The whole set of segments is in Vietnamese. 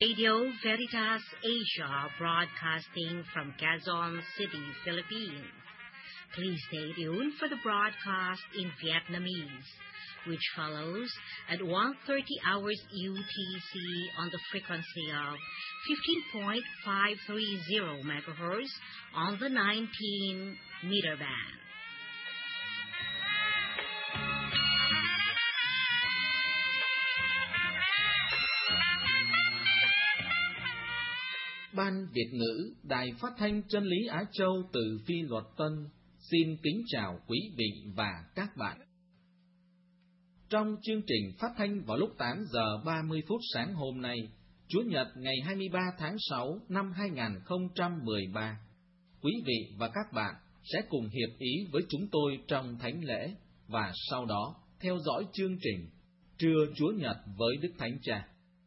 Radio Veritas Asia, broadcasting from Quezon City, Philippines. Please stay tuned for the broadcast in Vietnamese, which follows at 1:30 hours UTC on the frequency of 15.530 MHz on the 19-meter band. Ban Việt ngữ Đài Phát thanh Chân lý Á Châu từ Phi Luật Tân xin kính chào quý vị và các bạn. Trong chương trình phát thanh vào lúc 8 giờ 30 phút sáng hôm nay, Chủ nhật ngày 23 tháng 6 năm 2013, quý vị và các bạn sẽ cùng hiệp ý với chúng tôi trong thánh lễ và sau đó theo dõi chương trình Trưa Chúa Nhật với Đức Thánh Cha.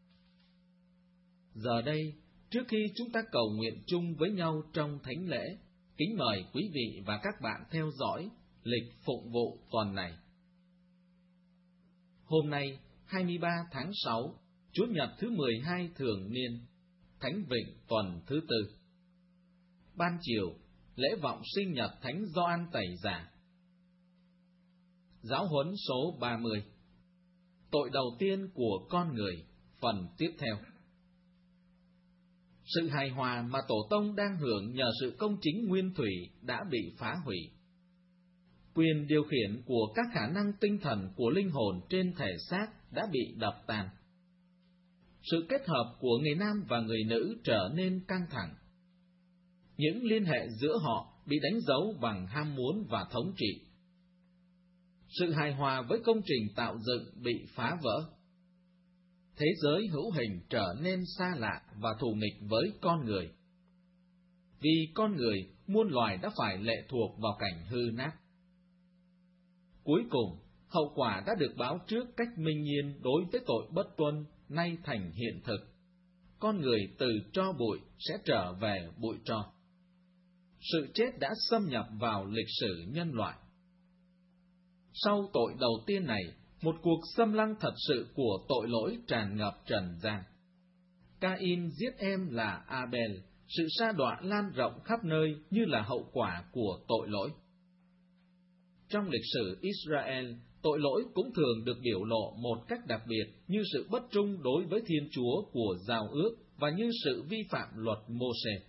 Giờ đây, trước khi chúng ta cầu nguyện chung với nhau trong thánh lễ, kính mời quý vị và các bạn theo dõi lịch phụng vụ tuần này. Hôm nay, 23 tháng 6, Chủ nhật thứ 12 thường niên, Thánh Vịnh tuần thứ tư. Ban chiều, lễ vọng sinh nhật Thánh Gioan Tẩy Giả. Giáo huấn số 30. Tội đầu tiên của con người, phần tiếp theo. Sự hài hòa mà tổ tông đang hưởng nhờ sự công chính nguyên thủy đã bị phá hủy. Quyền điều khiển của các khả năng tinh thần của linh hồn trên thể xác đã bị đập tan. Sự kết hợp của người nam và người nữ trở nên căng thẳng. Những liên hệ giữa họ bị đánh dấu bằng ham muốn và thống trị. Sự hài hòa với công trình tạo dựng bị phá vỡ. Thế giới hữu hình trở nên xa lạ và thù nghịch với con người. Vì con người, muôn loài đã phải lệ thuộc vào cảnh hư nát. Cuối cùng, hậu quả đã được báo trước cách minh nhiên đối với tội bất tuân, nay thành hiện thực. Con người từ tro bụi sẽ trở về bụi tro. Sự chết đã xâm nhập vào lịch sử nhân loại. Sau tội đầu tiên này, một cuộc xâm lăng thật sự của tội lỗi tràn ngập trần gian. Cain giết em là Abel, sự sa đọa lan rộng khắp nơi như là hậu quả của tội lỗi. Trong lịch sử Israel, tội lỗi cũng thường được biểu lộ một cách đặc biệt như sự bất trung đối với Thiên Chúa của giao ước và như sự vi phạm luật Mô-sê.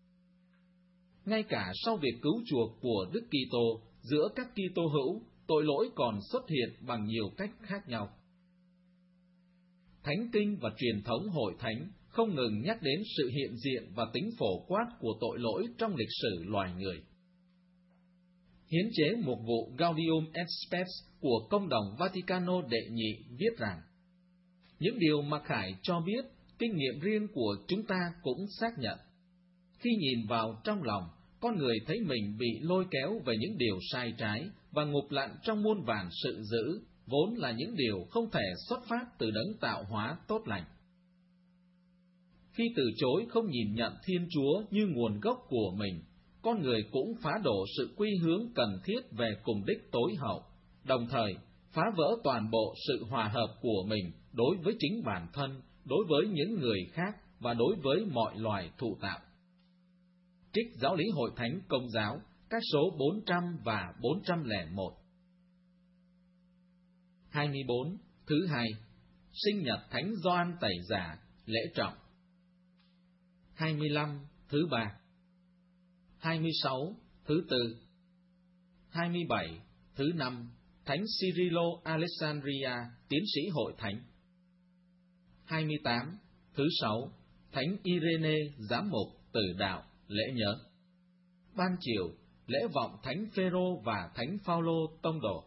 Ngay cả sau việc cứu chuộc của Đức Kitô, giữa các Kitô hữu, tội lỗi còn xuất hiện bằng nhiều cách khác nhau. Thánh Kinh và truyền thống hội thánh không ngừng nhắc đến sự hiện diện và tính phổ quát của tội lỗi trong lịch sử loài người. Hiến chế mục vụ Gaudium et Spes của Công đồng Vaticano đệ nhị viết rằng, những điều mà Khải cho biết, kinh nghiệm riêng của chúng ta cũng xác nhận. Khi nhìn vào trong lòng, con người thấy mình bị lôi kéo về những điều sai trái và ngụp lặn trong muôn vàn sự dữ, vốn là những điều không thể xuất phát từ đấng tạo hóa tốt lành. Khi từ chối không nhìn nhận Thiên Chúa như nguồn gốc của mình, con người cũng phá đổ sự quy hướng cần thiết về cùng đích tối hậu, đồng thời phá vỡ toàn bộ sự hòa hợp của mình đối với chính bản thân, đối với những người khác và đối với mọi loài thụ tạo. Trích Giáo lý Hội Thánh Công giáo, các số 400 và 401. 24. Thứ hai, sinh nhật Thánh Gioan Tẩy Giả, lễ trọng. 25. Thứ ba. 26. Thứ tư. 27. Thứ năm, Thánh Cyrilo Alexandria, tiến sĩ Hội Thánh. 28. Thứ sáu, Thánh Irene, giám mục, tử đạo, lễ nhớ. Ban chiều, lễ vọng Thánh Phêrô và Thánh Phaolô tông đồ.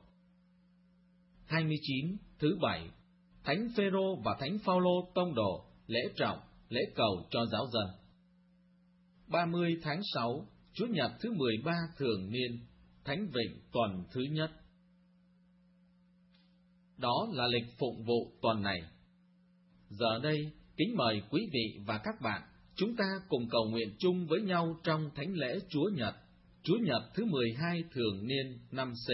29. Thứ bảy, Thánh Phêrô và Thánh Phaolô tông đồ, lễ trọng, lễ cầu cho giáo dân. 30 tháng 6, Chủ nhật thứ 13 thường niên, Thánh Vịnh tuần thứ nhất. Đó là lịch phụng vụ tuần này. Giờ đây, kính mời quý vị và các bạn, chúng ta cùng cầu nguyện chung với nhau trong thánh lễ Chúa Nhật, Chúa Nhật thứ 12 thường niên năm C.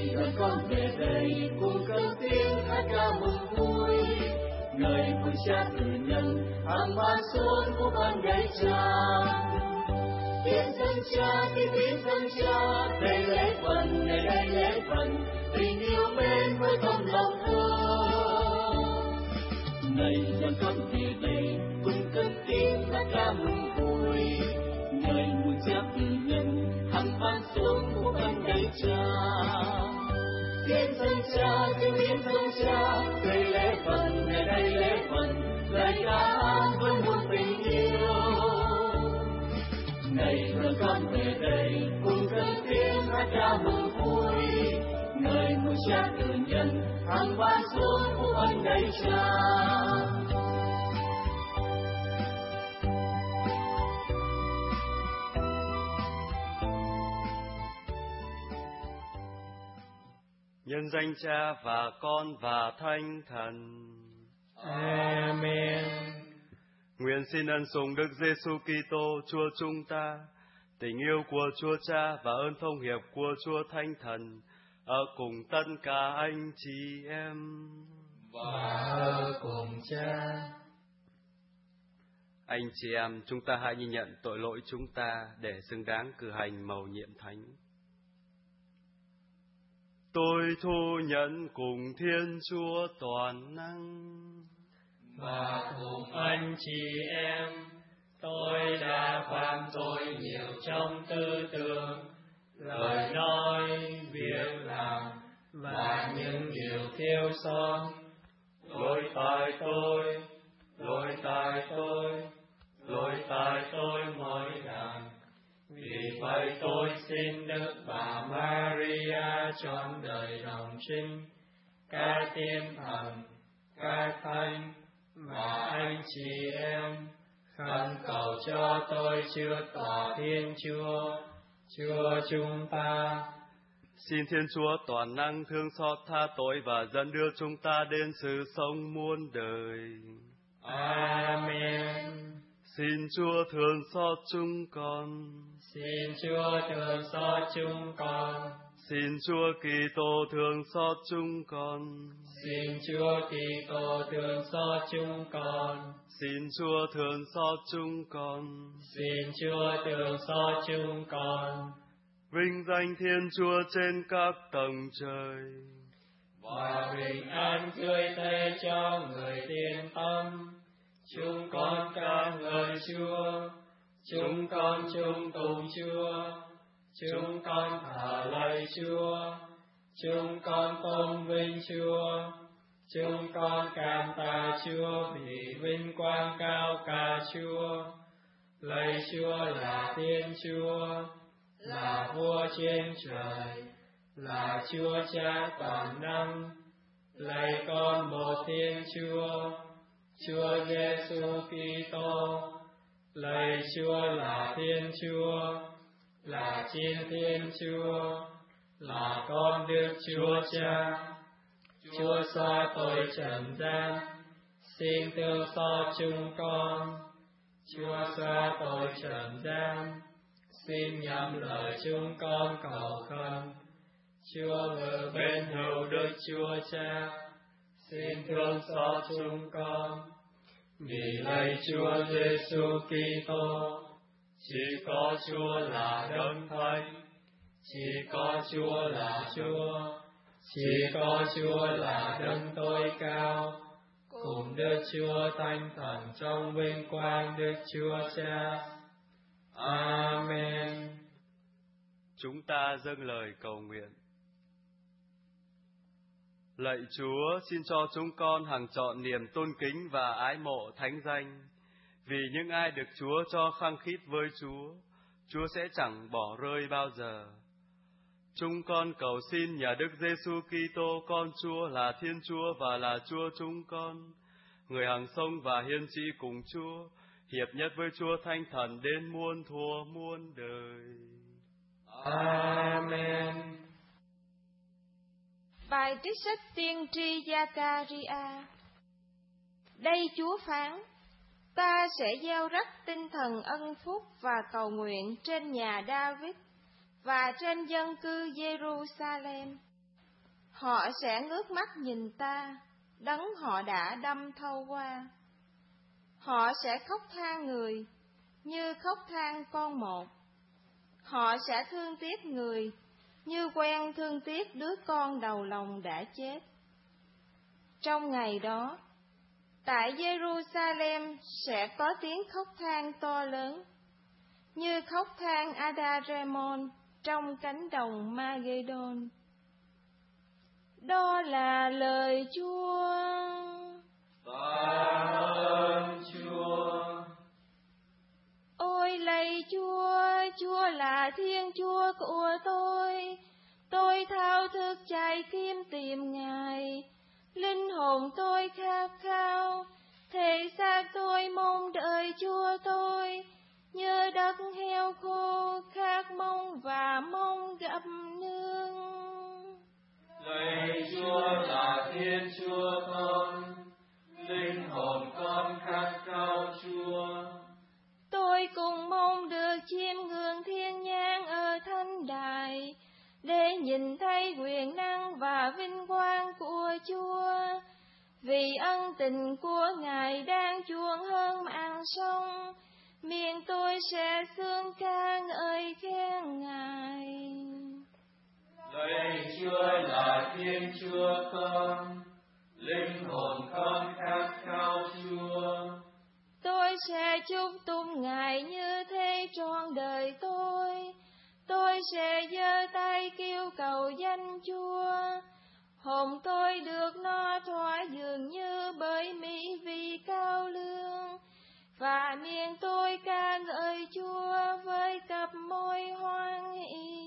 ơn con về đây cùng cất tiếng hát ca mừng vui. Người vui cha từ nhân hằng ban xuống phúc ân đầy tràn. Tiếng dâng cha, tiếng dâng cha, đây lễ phần, đây lễ phần, tình yêu mến với tâm lòng thương. Này dân con về đây cùng cất tiếng hát ca mừng vui. Người vui cha từ nhân hằng ban xuống phúc ân đầy tràn. Tiếng dâng cha, tiếng dâng cha, đây lễ phần, đây lễ phần, lời ca hát với muôn tình yêu. Này người con về đây cùng cất tiếng hát ca mừng vui. Người vui cha từ nhân hằng ban xuống phúc ân đầy tràn. Nhân danh Cha và Con và Thánh Thần. Amen. Nguyện xin ân sủng Đức Giêsu Kitô Chúa chúng ta, tình yêu của Chúa Cha và ơn thông hiệp của Chúa Thánh Thần ở cùng tất cả anh chị em và ở cùng Cha. Anh chị em, chúng ta hãy nhìn nhận tội lỗi chúng ta để xứng đáng cử hành mầu nhiệm thánh. Tôi thu nhận cùng Thiên Chúa toàn năng và cùng anh chị em, tôi đã phạm tội nhiều trong tư tưởng, lời nói, việc làm và những điều thiếu sót. Lỗi tại tôi mỗi lần. Vì vậy tôi xin Đức Bà Maria trọn đời đồng trinh, các tiên thần, các thánh và anh chị em khẩn cầu cho tôi chưa tỏ Thiên Chúa, Chúa chúng ta. Xin Thiên Chúa toàn năng thương xót tha tội và dẫn đưa chúng ta đến sự sống muôn đời. Amen. Xin Chúa thương xót chúng con. Xin Chúa thương xót chúng con. Xin Chúa Kitô thương xót chúng con. Xin Chúa Kitô thương xót chúng con. Xin Chúa thương xót chúng con. Xin Chúa thương xót chúng con. Vinh danh Thiên Chúa trên các tầng trời, và bình an tươi tê cho người tiên tâm. Chúng con ca ngợi Chúa, chúng con chung tùng Chúa, chúng con thờ lạy Chúa, chúng con tôn vinh Chúa, chúng con cảm tạ Chúa vì vinh quang cao cả Chúa. Lạy Chúa là Thiên Chúa, là Vua trên trời, là Chúa Cha toàn năng. Lạy con một Thiên Chúa, Chúa Giêsu Kitô. Lạy Chúa là Thiên Chúa, là Chiến Thiên Chúa, là con Đức Chúa Cha. Chúa xóa tội trần gian, xin thương xót chúng con. Chúa xóa tội trần gian, xin nhắm lời chúng con cầu khẩn. Chúa ở bên hữu Đức Chúa Cha, xin thương xót chúng con. Vì lạy Chúa Giêsu Kitô, chỉ có Chúa là Đấng Thánh, chỉ có Chúa là Chúa, chỉ có Chúa là Đấng tối cao, cùng Đức Chúa Thánh Thần trong vinh quang Đức Chúa Cha. Amen. Chúng ta dâng lời cầu nguyện. Lạy Chúa, xin cho chúng con hằng trọn niềm tôn kính và ái mộ thánh danh. Vì những ai được Chúa cho khăng khít với Chúa sẽ chẳng bỏ rơi bao giờ. Chúng con cầu xin nhờ Đức Giêsu Kitô con Chúa là Thiên Chúa và là Chúa chúng con, người hằng sống và hiên trị cùng Chúa, hiệp nhất với Chúa Thánh Thần đến muôn thuở muôn đời. Amen. Bài trích sách tiên tri Gia-ca-ri-a. Đây Chúa phán: Ta sẽ gieo rắc tinh thần ân phúc và cầu nguyện trên nhà David và trên dân cư Jerusalem. Họ sẽ ngước mắt nhìn ta, đấng họ đã đâm thâu qua. Họ sẽ khóc than người, như khóc than con một. Họ sẽ thương tiếc người, như quen thương tiếc đứa con đầu lòng đã chết. Trong ngày đó, tại Jerusalem sẽ có tiếng khóc than to lớn, như khóc than Adaremon trong cánh đồng Magedon. Đó là lời Chúa. Tạ ơn Chúa. Ôi lạy Chúa, Chúa là Thiên Chúa của tôi thao thức chạy kiếm tìm Ngài. Linh hồn tôi khát khao, thể xác tôi mong đợi Chúa tôi, như đất heo khô khát mong và mong gặp nương. Lạy Chúa là Thiên Chúa con, linh hồn con khát khao Chúa. Tôi cùng mong được chiêm ngưỡng thiên nhang ở thánh đài, để nhìn thấy quyền năng và vinh quang của Chúa. Vì ân tình của Ngài đang chuông hơn màn sông, miệng tôi sẽ xương ca ngợi khen Ngài. Lạy Chúa là Thiên Chúa con, linh hồn con khát khao Chúa. Tôi sẽ chúc tụng Ngài như thế trọn đời tôi sẽ giơ tay kêu cầu danh Chúa. Hồn tôi được no thỏa dường như bởi mỹ vị cao lương, và miệng tôi ca ngợi Chúa với cặp môi hoan hỷ.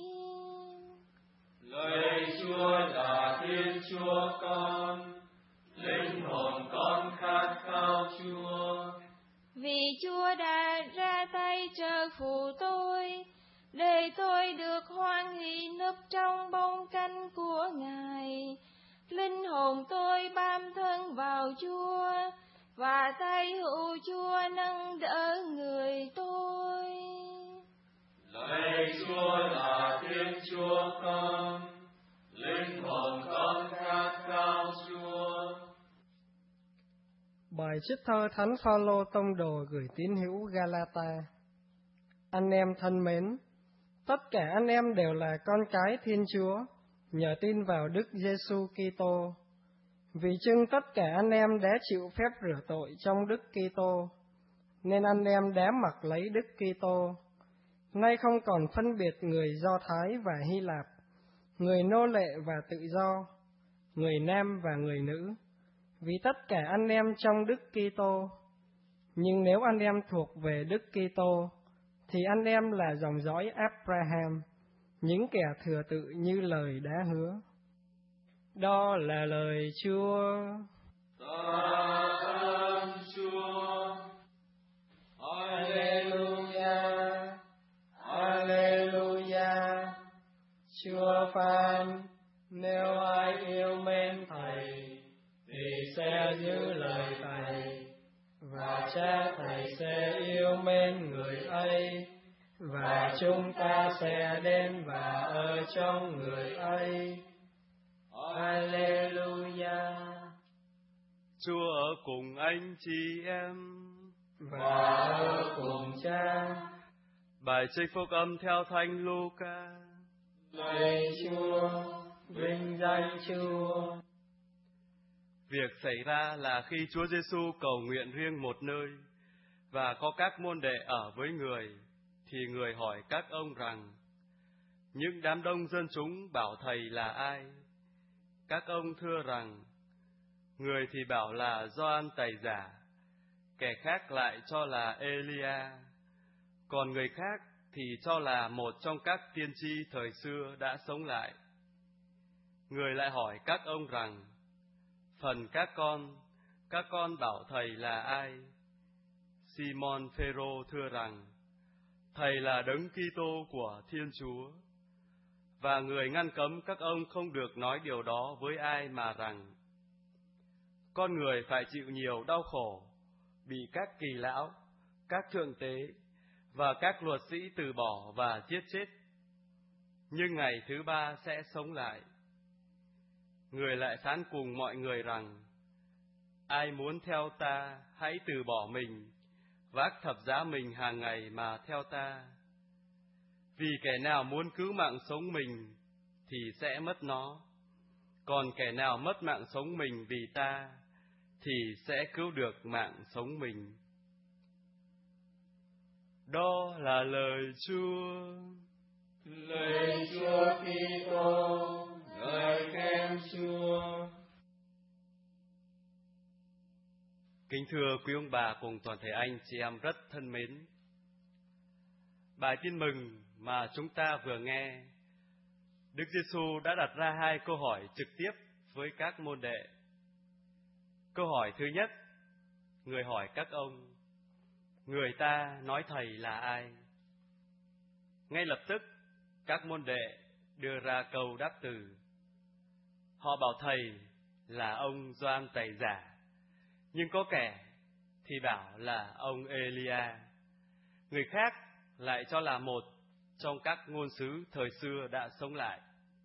Lạy Chúa là Thiên Chúa con, linh hồn con khát khao Chúa. Vì Chúa đã ra tay trợ phụ tôi, để tôi được hoan hỷ nấp trong bóng cánh của Ngài. Linh hồn tôi bám thân vào Chúa, và tay hữu Chúa nâng đỡ người tôi. Lạy Chúa là Thiên Chúa con, linh hồn con khát khao Chúa. Bài trích thơ Thánh Phaolô tông đồ gửi tín hữu Galata. Anh em thân mến, tất cả anh em đều là con cái Thiên Chúa, nhờ tin vào Đức Giêsu Kitô. Vì chưng tất cả anh em đã chịu phép rửa tội trong Đức Kitô, nên anh em đã mặc lấy Đức Kitô. Nay không còn phân biệt người Do Thái và Hy Lạp, người nô lệ và tự do, người nam và người nữ, vì tất cả anh em trong Đức Kitô. Nhưng nếu anh em thuộc về Đức Kitô, thì anh em là dòng dõi Abraham, những kẻ thừa tự như lời đã hứa. Đó là lời Chúa. Tạ ơn Chúa. Alleluia, Alleluia. Chúa phán, nếu ai yêu mến Thầy, thì sẽ giữ lời Thầy, và Cha Thầy sẽ yêu mến người ấy, và chúng ta sẽ đến và ở trong người ấy. Alleluia. Chúa ở cùng anh chị em và ở cùng Cha. Bài trích phúc âm theo Thánh Luca. Lạy Chúa, vinh danh Chúa. Việc xảy ra là khi Chúa Giêsu cầu nguyện riêng một nơi và có các môn đệ ở với người, thì người hỏi các ông rằng: những đám đông dân chúng bảo Thầy là ai? Các ông thưa rằng: người thì bảo là Gioan Tẩy Giả, kẻ khác lại cho là Elia, còn người khác thì cho là một trong các tiên tri thời xưa đã sống lại. Người lại hỏi các ông rằng: phần các con bảo Thầy là ai? Simon Phêrô thưa rằng: Thầy là Đấng Kitô của Thiên Chúa. Và người ngăn cấm các ông không được nói điều đó với ai, mà rằng: con người phải chịu nhiều đau khổ, bị các kỳ lão, các thượng tế và các luật sĩ từ bỏ và giết chết, nhưng ngày thứ ba sẽ sống lại. Người lại phán cùng mọi người rằng: ai muốn theo ta, hãy từ bỏ mình, vác thập giá mình hàng ngày mà theo ta. Vì kẻ nào muốn cứu mạng sống mình thì sẽ mất nó, còn kẻ nào mất mạng sống mình vì ta thì sẽ cứu được mạng sống mình. Đó là lời Chúa. Lời Chúa Kitô, ngợi khen Chúa. Kính thưa quý ông bà cùng toàn thể anh chị em rất thân mến, bài tin mừng mà chúng ta vừa nghe, Đức Giêsu đã đặt ra hai câu hỏi trực tiếp với các môn đệ. Câu hỏi thứ nhất, người hỏi các ông: người ta nói thầy là ai? Ngay lập tức các môn đệ đưa ra câu đáp từ. Họ bảo thầy là ông Gioan Tẩy Giả, nhưng có kẻ thì bảo là ông Elia, người khác lại cho là một trong các ngôn sứ thời xưa đã sống lại.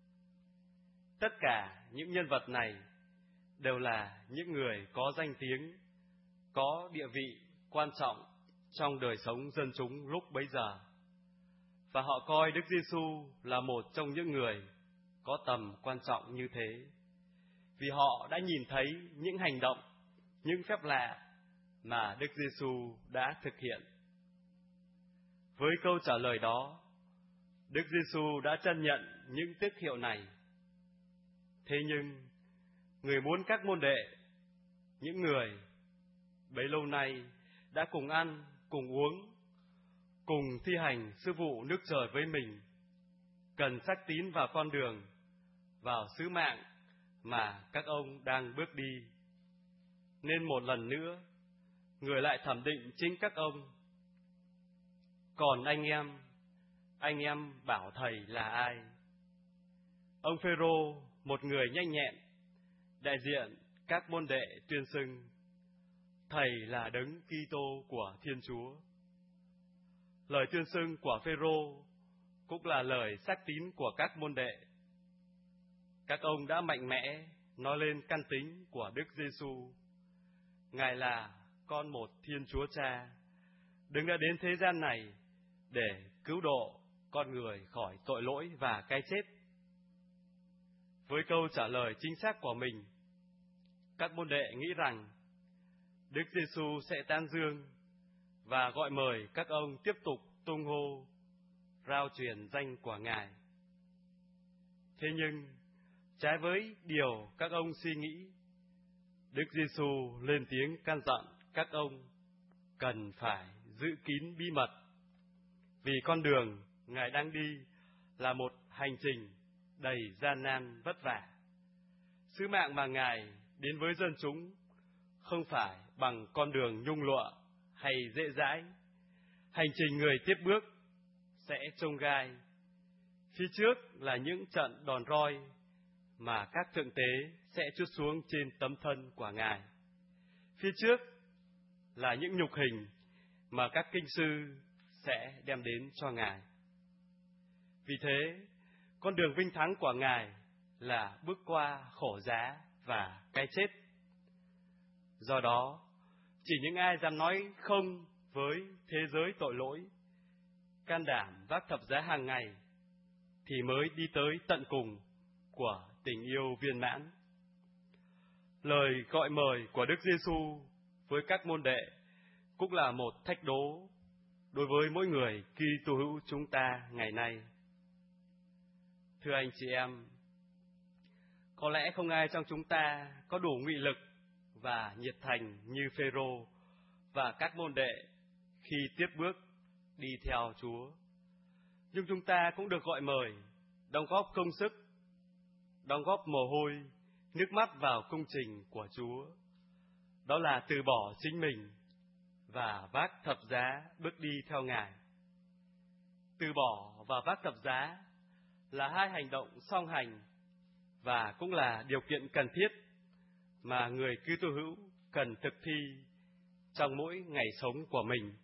Tất cả những nhân vật này đều là những người có danh tiếng, có địa vị quan trọng trong đời sống dân chúng lúc bấy giờ, và họ coi Đức Giêsu là một trong những người có tầm quan trọng như thế, vì họ đã nhìn thấy những hành động, những phép lạ mà Đức Giêsu đã thực hiện. Với câu trả lời đó, Đức Giêsu đã chân nhận những tước hiệu này. Thế nhưng, người muốn các môn đệ, những người bấy lâu nay đã cùng ăn, cùng uống, cùng thi hành sứ vụ nước trời với mình, cần xác tín vào con đường, vào sứ mạng mà các ông đang bước đi. Nên một lần nữa, người lại thẩm định chính các ông. Còn anh em bảo thầy là ai? Ông Phêrô, một người nhanh nhẹn, đại diện các môn đệ tuyên xưng: thầy là Đấng Kitô của Thiên Chúa. Lời tuyên xưng của Phêrô cũng là lời xác tín của các môn đệ. Các ông đã mạnh mẽ nói lên căn tính của Đức Giêsu. Ngài là con một Thiên Chúa Cha, đấng đã đến thế gian này để cứu độ con người khỏi tội lỗi và cái chết. Với câu trả lời chính xác của mình, các môn đệ nghĩ rằng Đức Giêsu sẽ tán dương và gọi mời các ông tiếp tục tung hô, rao truyền danh của Ngài. Thế nhưng, trái với điều các ông suy nghĩ, Đức Giêsu lên tiếng can dặn các ông cần phải giữ kín bí mật, vì con đường Ngài đang đi là một hành trình đầy gian nan vất vả. Sứ mạng mà Ngài đến với dân chúng không phải bằng con đường nhung lụa hay dễ dãi. Hành trình người tiếp bước sẽ chông gai. Phía trước là những trận đòn roi mà các thượng tế sẽ trút xuống trên tấm thân của Ngài. Phía trước là những nhục hình mà các kinh sư sẽ đem đến cho Ngài. Vì thế, con đường vinh thắng của Ngài là bước qua khổ giá và cái chết. Do đó, chỉ những ai dám nói không với thế giới tội lỗi, can đảm vác thập giá hàng ngày, thì mới đi tới tận cùng của tình yêu viên mãn. Lời gọi mời của Đức Giêsu với các môn đệ cũng là một thách đố đối với mỗi người Kitô hữu chúng ta ngày nay. Thưa anh chị em, có lẽ không ai trong chúng ta có đủ nghị lực và nhiệt thành như Phêrô và các môn đệ khi tiếp bước đi theo Chúa. Nhưng chúng ta cũng được gọi mời đóng góp công sức, đóng góp mồ hôi, nước mắt vào công trình của Chúa. Đó là từ bỏ chính mình và vác thập giá bước đi theo Ngài. Từ bỏ và vác thập giá là hai hành động song hành và cũng là điều kiện cần thiết mà người Kitô hữu cần thực thi trong mỗi ngày sống của mình.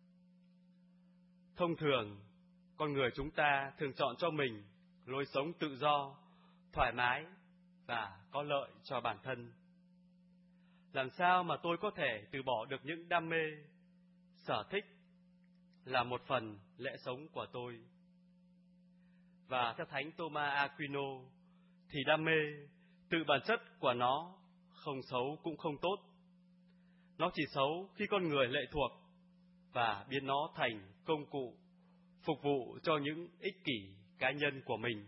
Thông thường, con người chúng ta thường chọn cho mình lối sống tự do, thoải mái và có lợi cho bản thân. Làm sao mà tôi có thể từ bỏ được những đam mê, sở thích là một phần lẽ sống của tôi? Và theo Thánh Thomas Aquino thì đam mê tự bản chất của nó không xấu cũng không tốt. Nó chỉ xấu khi con người lệ thuộc và biến nó thành công cụ phục vụ cho những ích kỷ cá nhân của mình.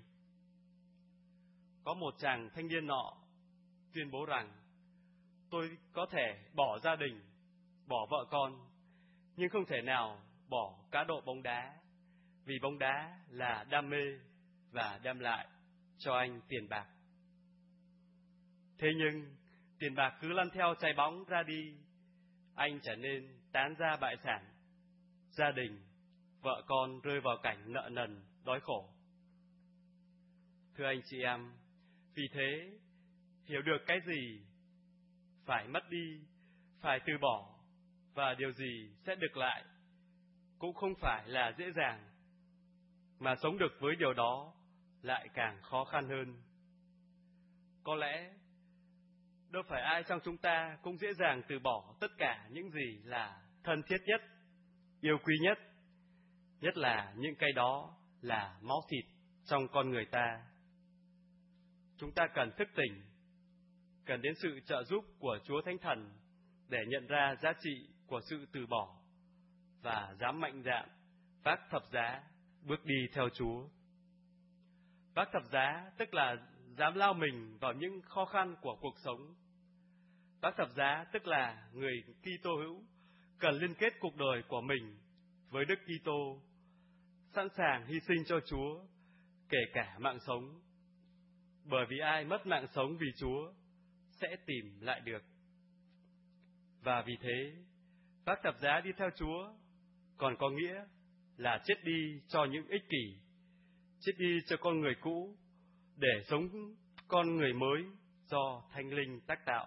Có một chàng thanh niên nọ tuyên bố rằng: tôi có thể bỏ gia đình, bỏ vợ con, nhưng không thể nào bỏ cá độ bóng đá, vì bóng đá là đam mê và đem lại cho anh tiền bạc. Thế nhưng tiền bạc cứ lăn theo trái bóng ra đi, anh trở nên tán gia bại sản, gia đình, vợ con rơi vào cảnh nợ nần, đói khổ. Thưa anh chị em, vì thế, hiểu được cái gì phải mất đi, phải từ bỏ, và điều gì sẽ được lại, cũng không phải là dễ dàng, mà sống được với điều đó lại càng khó khăn hơn. Có lẽ, đâu phải ai trong chúng ta cũng dễ dàng từ bỏ tất cả những gì là thân thiết nhất, yêu quý nhất, nhất là những cái đó là máu thịt trong con người ta. Chúng ta cần thức tỉnh, cần đến sự trợ giúp của Chúa Thánh Thần để nhận ra giá trị của sự từ bỏ và dám mạnh dạn vác thập giá bước đi theo Chúa. Vác thập giá tức là dám lao mình vào những khó khăn của cuộc sống. Vác thập giá tức là người Kitô hữu cần liên kết cuộc đời của mình với Đức Kitô, sẵn sàng hy sinh cho Chúa, kể cả mạng sống. Bởi vì ai mất mạng sống vì Chúa sẽ tìm lại được. Và vì thế, vác thập giá đi theo Chúa còn có nghĩa là chết đi cho những ích kỷ, chết đi cho con người cũ để sống con người mới do Thánh Linh tác tạo.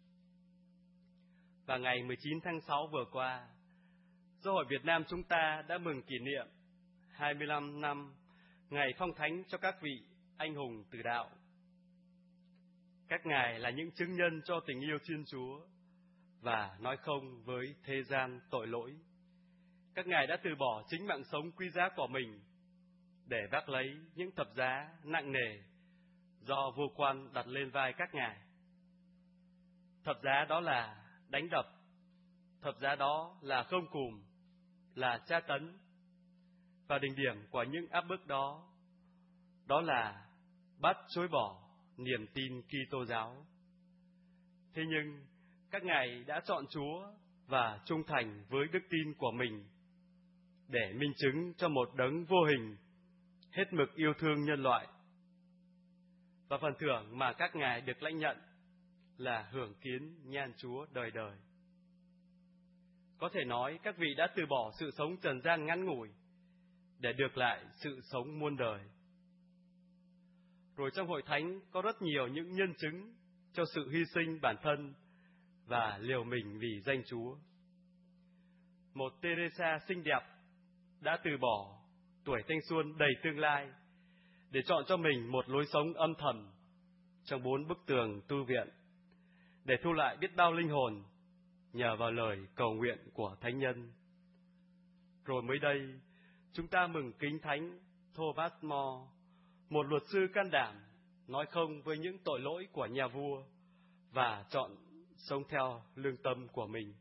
Và ngày 19 tháng 6 vừa qua, Giáo hội Việt Nam chúng ta đã mừng kỷ niệm 25 năm ngày phong thánh cho các vị anh hùng tử đạo. Các ngài là những chứng nhân cho tình yêu Thiên Chúa và nói không với thế gian tội lỗi. Các ngài đã từ bỏ chính mạng sống quý giá của mình để vác lấy những thập giá nặng nề do vua quan đặt lên vai các ngài. Thập giá đó là đánh đập, thập giá đó là không cùm, là tra tấn, và đỉnh điểm của những áp bức đó, đó là bắt chối bỏ niềm tin Kitô giáo. Thế nhưng các ngài đã chọn Chúa và trung thành với đức tin của mình để minh chứng cho một đấng vô hình hết mực yêu thương nhân loại. Và phần thưởng mà các ngài được lãnh nhận là hưởng kiến nhan Chúa đời đời. Có thể nói các vị đã từ bỏ sự sống trần gian ngắn ngủi để được lại sự sống muôn đời. Rồi trong hội thánh có rất nhiều những nhân chứng cho sự hy sinh bản thân và liều mình vì danh Chúa. Một Teresa xinh đẹp đã từ bỏ tuổi thanh xuân đầy tương lai để chọn cho mình một lối sống âm thầm trong 4 bức tường tu viện, để thu lại biết bao linh hồn nhờ vào lời cầu nguyện của thánh nhân. Rồi mới đây, chúng ta mừng kính thánh Thomas More, một luật sư can đảm nói không với những tội lỗi của nhà vua và chọn sống theo lương tâm của mình.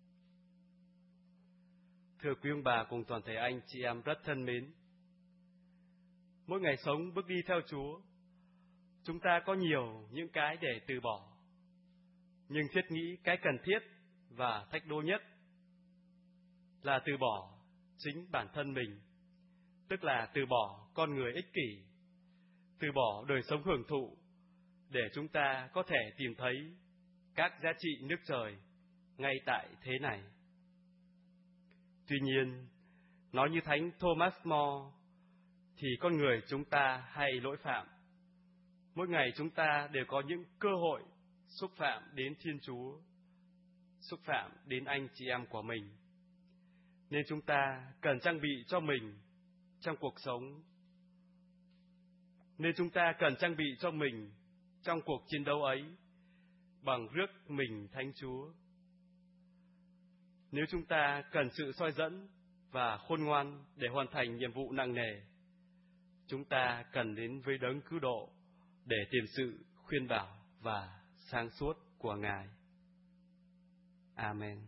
Thưa quý ông bà cùng toàn thể anh chị em rất thân mến, mỗi ngày sống bước đi theo Chúa, chúng ta có nhiều những cái để từ bỏ, nhưng thiết nghĩ cái cần thiết và thách đố nhất là từ bỏ chính bản thân mình, tức là từ bỏ con người ích kỷ, từ bỏ đời sống hưởng thụ, để chúng ta có thể tìm thấy các giá trị nước trời ngay tại thế này. Tuy nhiên, nói như Thánh Thomas More, thì con người chúng ta hay lỗi phạm. Mỗi ngày chúng ta đều có những cơ hội xúc phạm đến Thiên Chúa, xúc phạm đến anh chị em của mình. Nên chúng ta cần trang bị cho mình trong cuộc sống, trong cuộc chiến đấu ấy bằng rước mình Thánh Chúa. Nếu chúng ta cần sự soi dẫn và khôn ngoan để hoàn thành nhiệm vụ nặng nề, chúng ta cần đến với Đấng Cứu Độ để tìm sự khuyên bảo và sáng suốt của Ngài. Amen.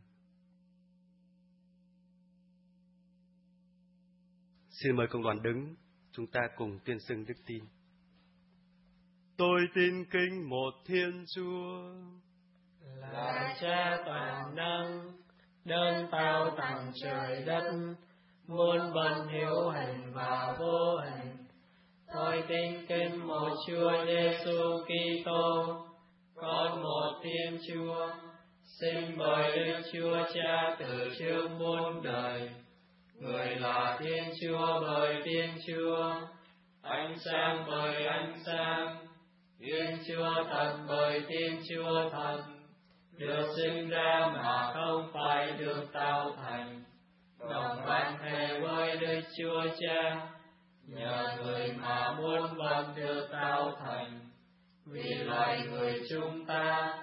Xin mời cộng đoàn đứng, chúng ta cùng tuyên xưng đức tin. Tôi tin kính một Thiên Chúa, là Cha toàn năng, đơn tao tặng trời đất, muôn vần hữu hình và vô hình. Tôi tin kính một Chúa Giêsu Kitô, con một Thiên Chúa, sinh bởi Đức Chúa Cha từ trước muôn đời. Người là Thiên Chúa bởi Thiên Chúa, ánh sáng bởi ánh sáng, Thiên Chúa thật bởi Thiên Chúa thật, được sinh ra mà không phải được tạo thành, đồng quan hệ với Đức Chúa Cha, nhờ người mà muôn vật được tạo thành, vì loài người chúng ta,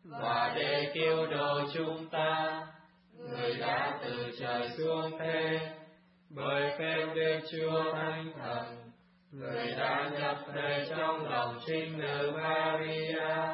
và để cứu độ chúng ta, người đã từ trời xuống thế, bởi phép Đức Chúa Thánh Thần, người đã nhập thể trong lòng trinh nữ Maria,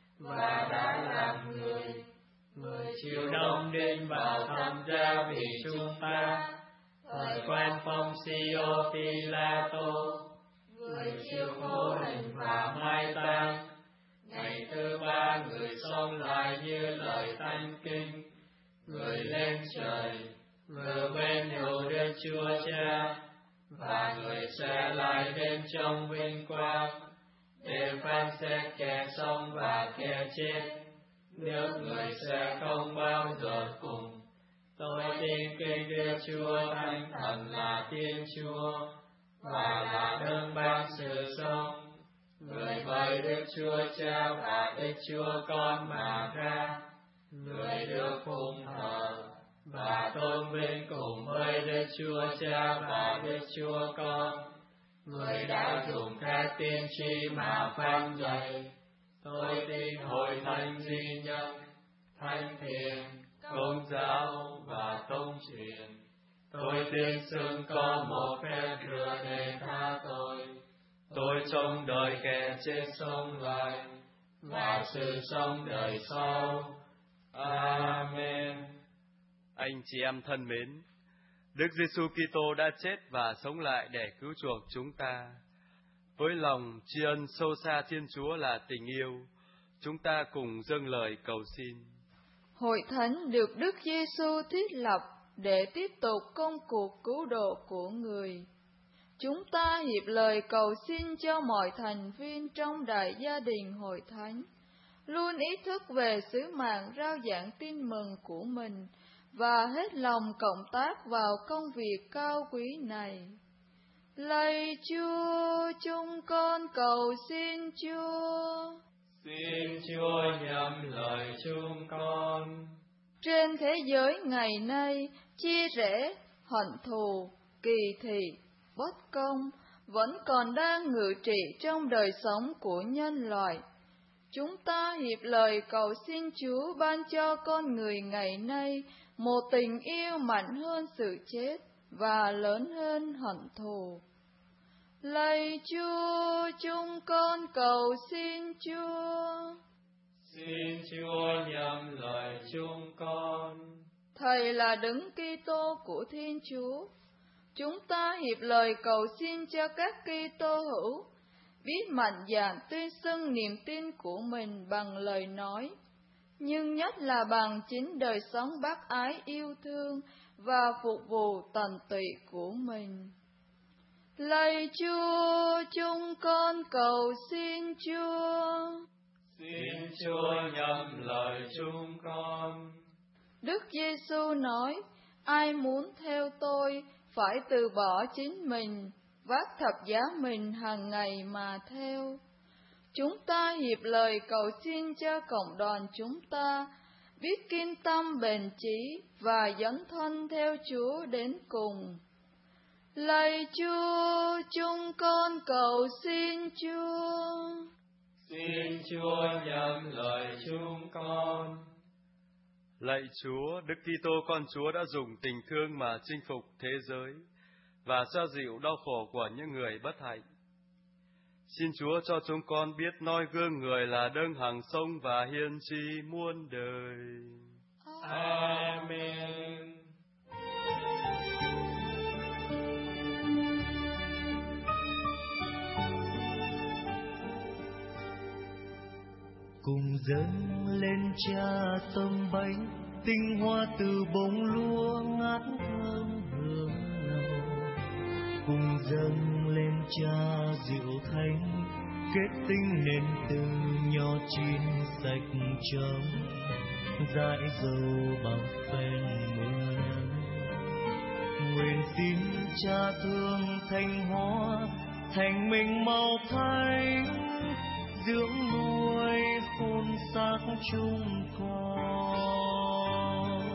và đã làm người, người chịu đóng đinh vào thập giá vì chúng ta, thời quen Poncio Pilato, người chịu khổ hình và mai táng, ngày thứ ba người sống lại như lời Thánh Kinh, người lên trời, ngự bên hữu Đức Chúa Cha, và người sẽ lại đến trong vinh quang để phán xét kẻ sống và kẻ chết. Nước người sẽ không bao giờ cùng. Tôi tin kính Đức Chúa Thánh Thần là Thiên Chúa, và là đấng ban sự sống, người bởi Đức Chúa Cha và Đức Chúa Con mà ra, người được phụng thờ và tôn vinh cùng với Đức Chúa Cha và Đức Chúa Con, người đã dùng các tiên tri mà phán dạy. Tôi tin hội thánh duy nhất, thánh thiền, công giáo và công truyền. Tôi tin xưng có một phép rửa để tha tội. Tôi trông đợi kẻ chết sống lại và sự sống đời sau. Amen. Anh chị em thân mến, Đức Giêsu Kitô đã chết và sống lại để cứu chuộc chúng ta. Với lòng tri ân sâu xa Thiên Chúa là tình yêu, chúng ta cùng dâng lời cầu xin. Hội thánh được Đức Giêsu thiết lập để tiếp tục công cuộc cứu độ của người. Chúng ta hiệp lời cầu xin cho mọi thành viên trong đại gia đình hội thánh luôn ý thức về sứ mạng rao giảng tin mừng của mình và hết lòng cộng tác vào công việc cao quý này. Lạy Chúa, chúng con cầu xin Chúa. Xin Chúa nhậm lời chúng con. Trên thế giới ngày nay, chia rẽ, hận thù, kỳ thị, bất công vẫn còn đang ngự trị trong đời sống của nhân loại. Chúng ta hiệp lời cầu xin Chúa ban cho con người ngày nay một tình yêu mạnh hơn sự chết và lớn hơn hận thù. Lạy Chúa, chúng con cầu xin Chúa. Xin Chúa nhậm lời chúng con. Thầy là Đấng Kitô của Thiên Chúa. Chúng ta hiệp lời cầu xin cho các Kitô hữu biết mạnh dạn tuyên xưng niềm tin của mình bằng lời nói, nhưng nhất là bằng chính đời sống bác ái yêu thương và phục vụ tận tụy của mình. Lạy Chúa, chúng con cầu xin Chúa. Xin Chúa nhậm lời chúng con. Đức Giêsu nói, ai muốn theo tôi phải từ bỏ chính mình, vác thập giá mình hàng ngày mà theo. Chúng ta hiệp lời cầu xin cho cộng đoàn chúng ta biết kiên tâm bền chí và dấn thân theo Chúa đến cùng. Lạy Chúa, chúng con cầu xin Chúa. Xin Chúa nhận lời chúng con. Lạy Chúa, Đức Kitô con Chúa đã dùng tình thương mà chinh phục thế giới và xoa dịu đau khổ của những người bất hạnh. Xin Chúa cho chúng con biết noi gương người là đấng hằng sống và hiên tri muôn đời. Amen. Cùng dâng lên Cha tấm bánh tinh hoa từ bông lúa ngát thơm hương lòng. Cùng dâng lên Cha rượu thánh kết tinh nên từ nho chín sạch trong, dãi dầu bằng phèn mưa nắng. Nguyện xin Cha thương thanh hóa thành mình màu thánh, dưỡng nuôi hồn xác chúng con.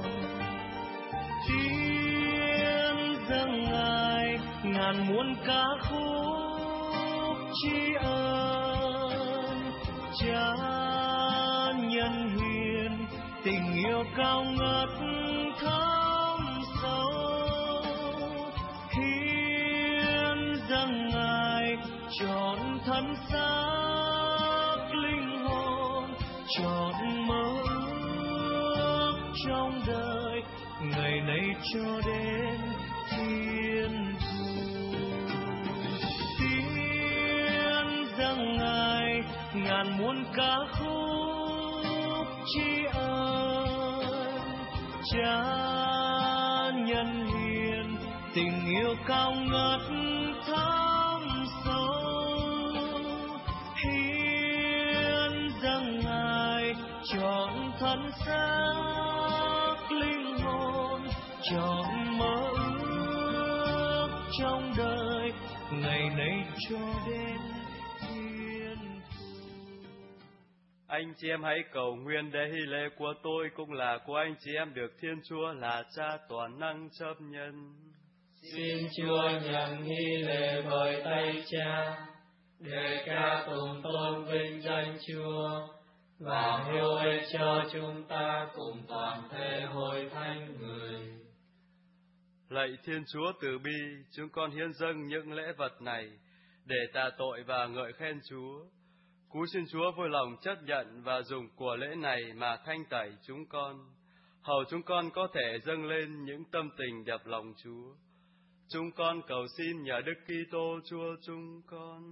Tiếng dâng Ngài ngàn muôn ca khúc tri ân, Cha nhân hiền tình yêu cao ngất thâm sâu. Hiến dâng Ngài trọn thân xác linh hồn, trọn mơ ước trong đời ngày nay cho đến thiên thu. Tiếng dâng Ngài ngàn muôn ca khúc tri ân, Cha nhân hiền tình yêu cao ngất thâm sâu. Hiến dâng Ngài trọn thân xác linh hồn, trọn mơ ước trong đời ngày nay cho đến thiên thu. Anh chị em hãy cầu nguyện để hy lễ của tôi cũng là của anh chị em được Thiên Chúa là Cha toàn năng chấp nhận. Xin Chúa nhận hy lễ bởi tay Cha, để ca tụng tôn vinh danh Chúa và hữu ích cho chúng ta cùng toàn thể hội thánh người. Lạy Thiên Chúa từ bi, chúng con hiến dâng những lễ vật này để tạ tội và ngợi khen Chúa. Cúi xin Chúa vui lòng chấp nhận và dùng của lễ này mà thanh tẩy chúng con, hầu chúng con có thể dâng lên những tâm tình đẹp lòng Chúa. Chúng con cầu xin nhờ Đức Kitô Chúa chúng con.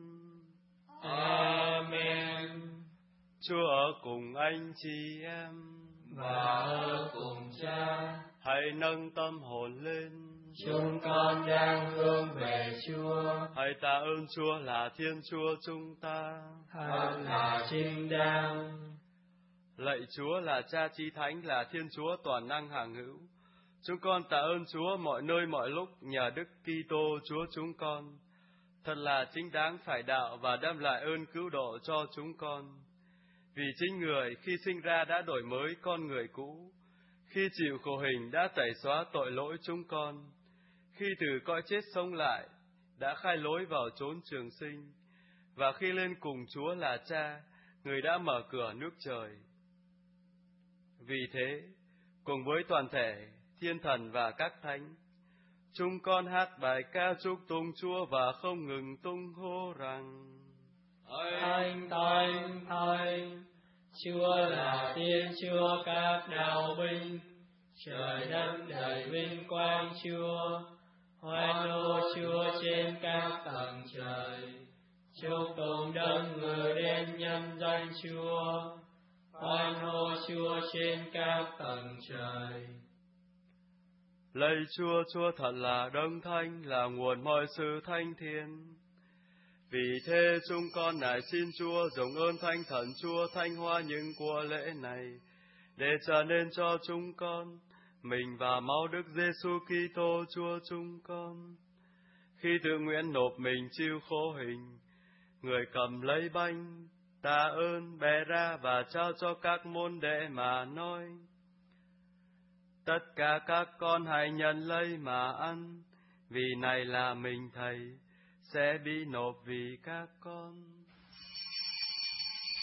Amen. Chúa ở cùng anh chị em và ở cùng Cha. Hãy nâng tâm hồn lên. Chúng con đang hướng về Chúa. Hãy tạ ơn Chúa là Thiên Chúa chúng ta. Hẳn là chính đáng. Lạy Chúa là Cha Chí Thánh, là Thiên Chúa toàn năng hằng hữu. Chúng con tạ ơn Chúa mọi nơi mọi lúc nhờ Đức Kitô Chúa chúng con. Thật là chính đáng phải đạo và đem lại ơn cứu độ cho chúng con. Vì chính Người khi sinh ra đã đổi mới con người cũ, khi chịu khổ hình đã tẩy xóa tội lỗi chúng con, khi từ cõi chết sống lại đã khai lối vào chốn trường sinh, và khi lên cùng Chúa là Cha, Người đã mở cửa nước trời. Vì thế, cùng với toàn thể thiên thần và các thánh, chúng con hát bài ca chúc tụng Chúa và không ngừng tung hô rằng: Thánh, Thánh, Thánh, Chúa là Thiên Chúa các đạo binh, trời đất đầy vinh quang Chúa. Hoan hô Chúa trên các tầng trời, chúc tụng đấng ngự đến nhân danh Chúa. Hoan hô Chúa trên các tầng trời. Lạy Chúa, Chúa thật là đấng thánh, là nguồn mọi sự thánh thiện. Vì thế chúng con nài xin Chúa dùng ơn Thánh Thần Chúa thanh hóa những của lễ này, để trở nên cho chúng con mình và máu Đức Giêsu Kitô Chúa chúng con. Khi tự nguyện nộp mình chịu khổ hình, Người cầm lấy bánh, tạ ơn, bẻ ra và trao cho các môn đệ mà nói: Tất cả các con hãy nhận lấy mà ăn, vì này là mình Thầy sẽ bị nộp vì các con.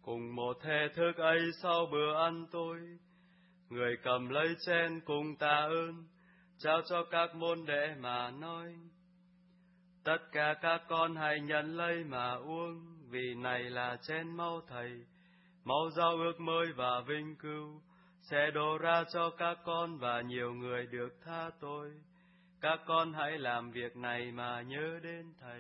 Cùng một thẻ thức ấy sau bữa ăn tối, người cầm lấy chén cùng tạ ơn, trao cho các môn đệ mà nói: tất cả các con hãy nhận lấy mà uống, vì này là chén máu Thầy, máu giao ước mới và vinh cưu, sẽ đổ ra cho các con và nhiều người được tha tội. Các con hãy làm việc này mà nhớ đến Thầy.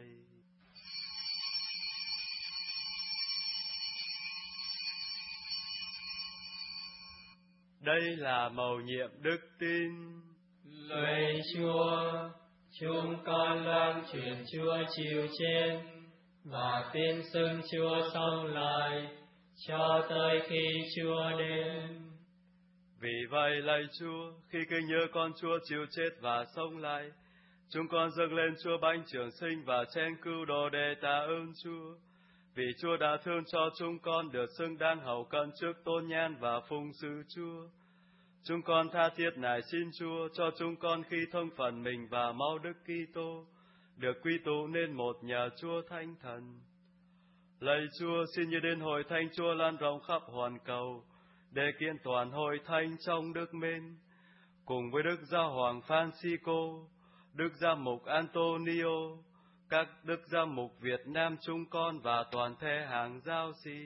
Đây là mầu nhiệm đức tin. Lạy Chúa, chúng con loan truyền Chúa chịu chết và tin xưng Chúa sống lại cho tới khi Chúa đến. Vì vậy lạy Chúa, khi kinh nhớ con Chúa chịu chết và sống lại, chúng con dâng lên Chúa bánh trường sinh và chén cứu độ để tạ ơn Chúa. Vì Chúa đã thương cho chúng con được xứng đáng hầu cận trước tôn nhan và phụng sự Chúa. Chúng con tha thiết nài xin Chúa cho chúng con khi thông phần mình và máu Đức Kitô được quy tụ nên một nhờ Chúa Thánh Thần. Lạy Chúa, xin như đến hội thánh Chúa lan rộng khắp hoàn cầu, để kiện toàn hội thánh trong Đức Mến, cùng với Đức Giáo Hoàng Francisco, Đức Giám mục Antonio, các Đức Giám mục Việt Nam chúng con và toàn thể hàng giáo sĩ.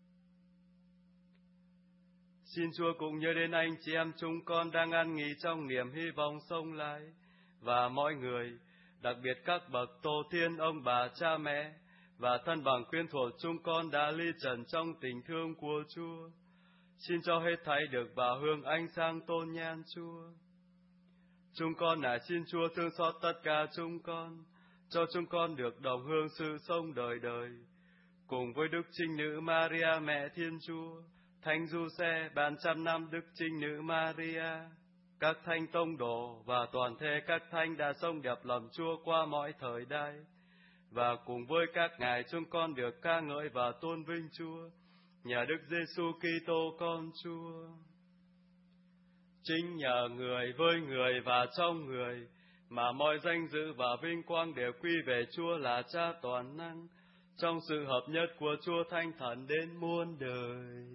Xin Chúa cũng nhớ đến anh chị em chúng con đang an nghỉ trong niềm hy vọng sống lại, và mọi người, đặc biệt các bậc tổ tiên, ông bà, cha mẹ, và thân bằng quyến thuộc chúng con đã ly trần trong tình thương của Chúa. Xin cho hết thảy được vào hương ánh sáng tôn nhan Chúa. Chúng con nài xin Chúa thương xót tất cả chúng con, cho chúng con được đồng hương sự sống đời đời, cùng với Đức Trinh Nữ Maria Mẹ Thiên Chúa, Thánh Giuse, ban trăm năm Đức Trinh Nữ Maria, các thánh tông đồ và toàn thể các thánh đã sống đẹp lòng Chúa qua mọi thời đại, và cùng với các ngài chúng con được ca ngợi và tôn vinh Chúa, nhờ Đức Giêsu Kitô con Chúa. Chính nhờ người, với người và trong người mà mọi danh dự và vinh quang đều quy về Chúa là Cha toàn năng, trong sự hợp nhất của Chúa Thánh Thần đến muôn đời.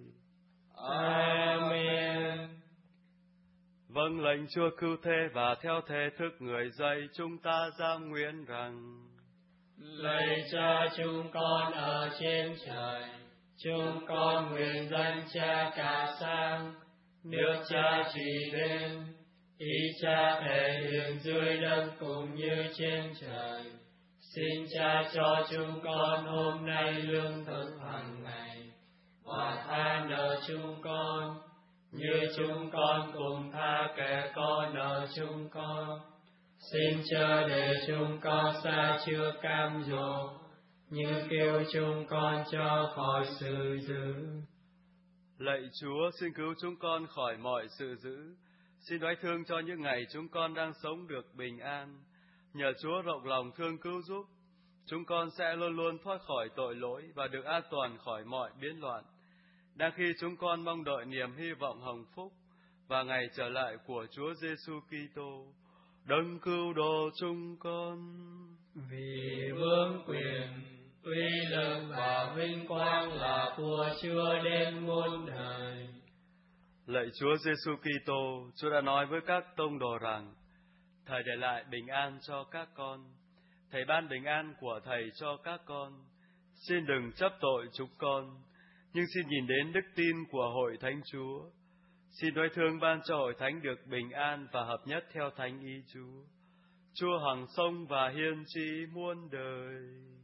Amen. Vâng lệnh Chúa cứu thế và theo thể thức người dạy, chúng ta giam nguyện rằng: Lạy Cha chúng con ở trên trời, chúng con nguyện danh Cha cả sang, nước Cha trị đến, ý Cha thể hiện dưới đất cũng như trên trời. Xin Cha cho chúng con hôm nay lương thực hàng ngày, và tha nợ chúng con, như chúng con cùng tha kẻ có nợ chúng con. Xin chớ để chúng con xa chưa cam dỗ, như kêu chúng con cho khỏi sự dữ. Lạy Chúa, xin cứu chúng con khỏi mọi sự dữ. Xin đoái thương cho những ngày chúng con đang sống được bình an. Nhờ Chúa rộng lòng thương cứu giúp, chúng con sẽ luôn luôn thoát khỏi tội lỗi và được an toàn khỏi mọi biến loạn. Đang khi chúng con mong đợi niềm hy vọng hồng phúc và ngày trở lại của Chúa Giêsu Kitô, Đấng cứu độ chúng con. Vì vương quyền, uy lực và vinh quang là của Chúa đến muôn đời. Lạy Chúa Giêsu Kitô, Chúa đã nói với các tông đồ rằng: Thầy để lại bình an cho các con. Thầy ban bình an của Thầy cho các con. Xin đừng chấp tội chúng con, nhưng xin nhìn đến đức tin của Hội Thánh Chúa. Xin đoái thương ban cho Hội Thánh được bình an và hợp nhất theo thánh ý Chúa. Chúa hằng sống và hiên trị muôn đời.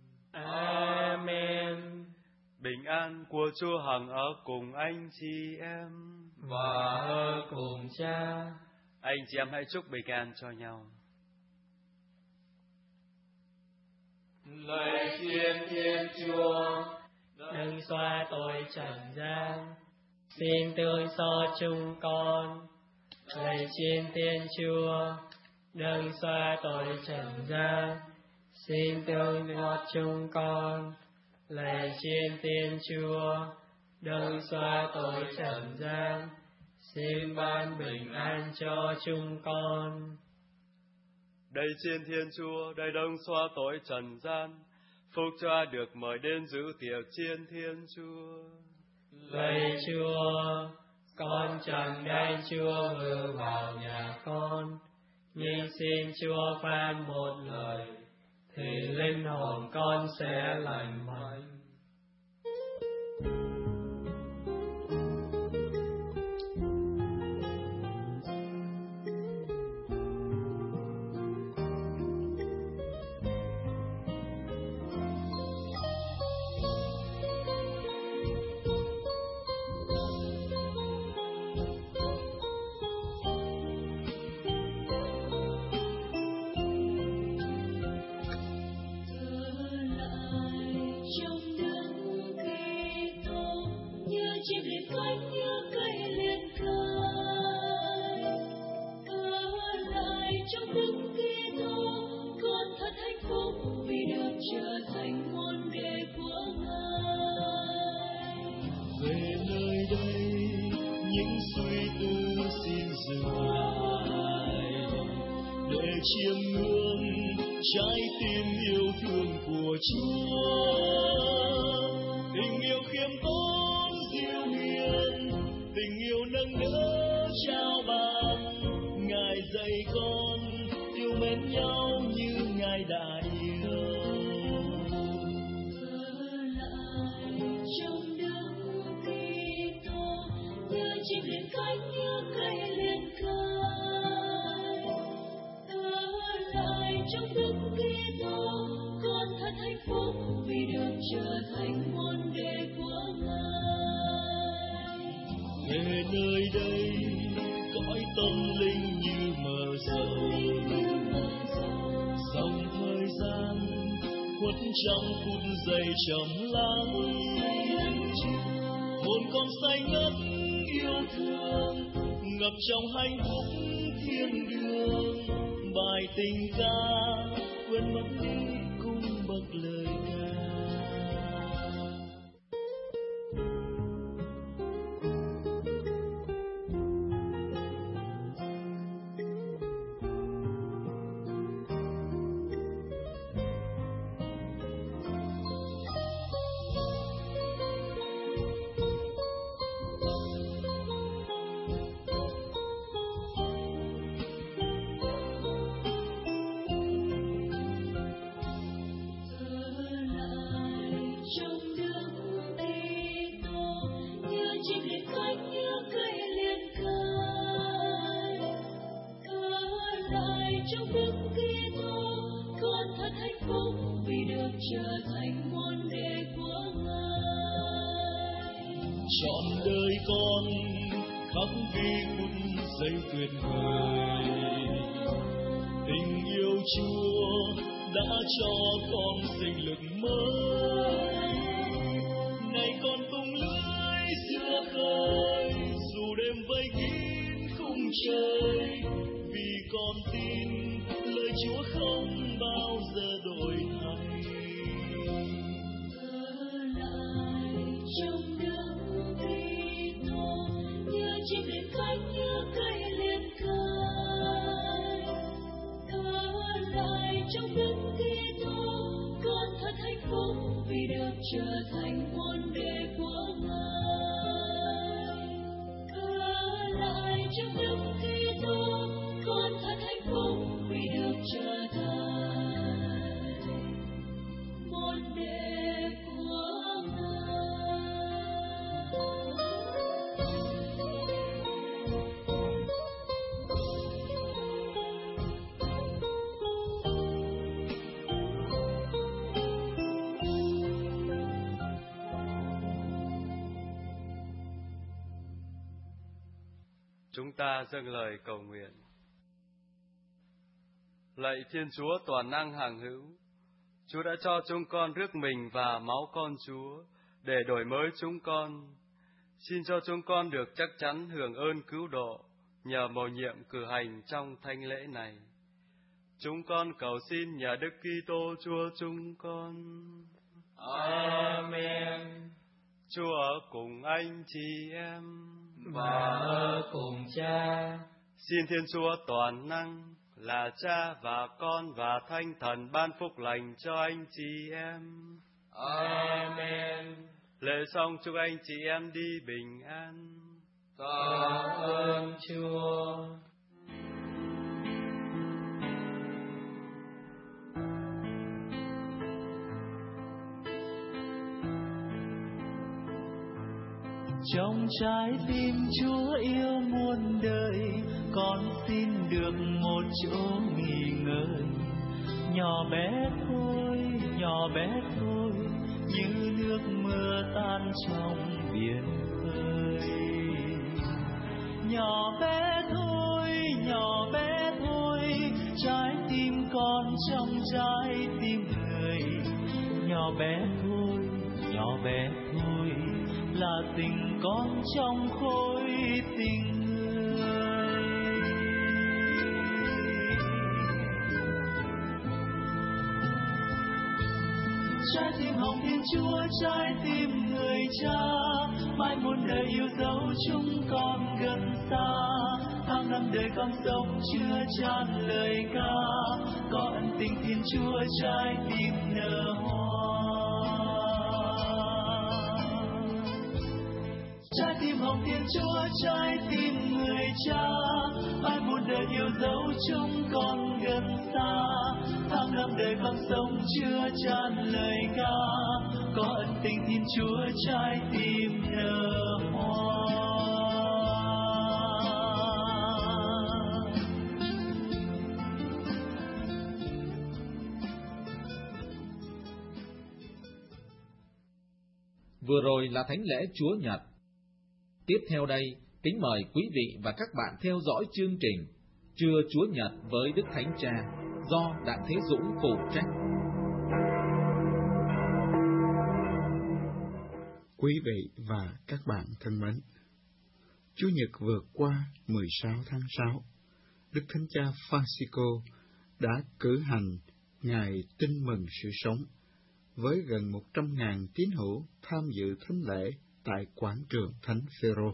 Amen. Bình an của Chúa hằng ở cùng anh chị em và ở cùng Cha. Anh chị em hãy chúc bình an cho nhau. Lạy Thiên Thiên Chúa, đừng xóa tội trần gian, xin thương xót chúng con. Lạy Thiên Thiên Chúa, đừng xóa tội trần gian, xin thương xót chúng con. Lạy Thiên Thiên Chúa, đừng xóa tội trần gian, xin ban bình an cho chúng con. Đây Thiên Thiên Chúa, đây Đấng xóa tội trần gian, phúc cho ai được mời đến giữ tiệc Thiên Thiên Chúa. Lạy Chúa, con chẳng đem Chúa ngự vào nhà con, nhưng xin Chúa phán một lời, thì linh hồn con sẽ lành mạnh. Chiêm ngưỡng trái tim yêu thương của Chúa, tình yêu khiêm tốn dịu hiền, tình yêu nâng đỡ trao ban. Ngài dạy con yêu mến nhau như Ngài đã yêu. Ở lại trong Đức Kitô, như chim lên cánh, như cây lên cao. Trong Đức Kitô, con thật hạnh phúc vì được trở thành môn đệ của Ngài. Về nơi đây, cõi tâm linh như mở rộng, dòng thời gian khuất trong phút giây trầm lắng. Hồn con say ngất yêu thương, ngập trong hạnh phúc thiên đường. Bài tình ca quên mất đi cung bậc lời ca. Trong Đức Kitô, con thật hạnh phúc vì được trở thành môn đệ của Ngài. Trọn đời con khắc ghi phút giây tuyệt vời, tình yêu Chúa đã cho con sinh lực mới. Này con tung lưới giữa khơi, dù đêm vây kín khung trời, vì con tin lời Chúa không bao giờ đổi thay. Ở lại trong Đức Kitô, như chim lên cánh, như cây lên cao. Ở lại trong Đức Kitô, con thật hạnh phúc vì được trở thành môn đệ của Ngài. Ở lại trong Đức Kitô, con thật hạnh phúc vì được trở thành môn đệ của Ngài. Chúng ta dâng lời cầu nguyện. Lạy Thiên Chúa toàn năng hằng hữu, Chúa đã cho chúng con rước mình và máu con Chúa để đổi mới chúng con. Xin cho chúng con được chắc chắn hưởng ơn cứu độ nhờ mầu nhiệm cử hành trong thánh lễ này. Chúng con cầu xin nhờ Đức Kitô Chúa chúng con. Amen. Chúa ở cùng anh chị em và ở cùng Cha. Xin Thiên Chúa toàn năng là Cha và Con và Thánh Thần ban phúc lành cho anh chị em. Amen. Lễ xong chúc anh chị em đi bình an. Tạ ơn Chúa. Trong trái tim Chúa yêu muôn đời, con xin được một chỗ nghỉ ngơi. Nhỏ bé thôi, như nước mưa tan trong biển khơi. Nhỏ bé thôi, trái tim con trong trái tim người. Nhỏ bé thôi, là tình con trong khối tình người. Trái tim hồng Thiên Chúa, trái tim người cha, mãi muôn đời yêu dấu chúng con gần xa. Tháng năm đời con sống chưa chan lời ca, có ân tình Thiên Chúa trái tim nở hoa. Trái tim hồng Thiên Chúa, trái tim người cha, mãi muôn đời yêu dấu chúng con gần xa. Tháng năm đời con sống chưa chan lời ca, có ân tình Thiên Chúa trái tim nở hoa. Vừa rồi là thánh lễ Chúa Nhật. Tiếp theo đây, kính mời quý vị và các bạn theo dõi chương trình Trưa Chúa Nhật với Đức Thánh Cha do Đặng Thế Dũng phụ trách. Quý vị và các bạn thân mến, Chủ nhật vừa qua 16 tháng 6, Đức Thánh Cha Francisco đã cử hành Ngày Tin Mừng Sự Sống với gần 100.000 tín hữu tham dự thánh lễ tại quảng trường Thánh Phêrô.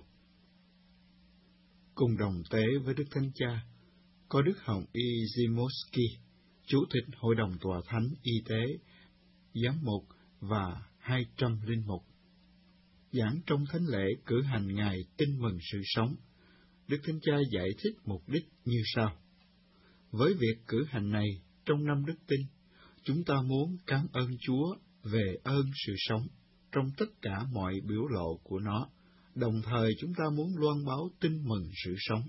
Cùng đồng tế với Đức Thánh Cha có Đức Hồng Y Zimowski, Chủ tịch Hội đồng Tòa Thánh Y tế, Giám mục và 200 linh mục. Giảng trong thánh lễ cử hành Ngày Tin Mừng Sự Sống, Đức Thánh Cha giải thích mục đích như sau. Với việc cử hành này trong năm Đức Tin, chúng ta muốn cảm ơn Chúa về ơn sự sống trong tất cả mọi biểu lộ của nó, đồng thời chúng ta muốn loan báo tin mừng sự sống.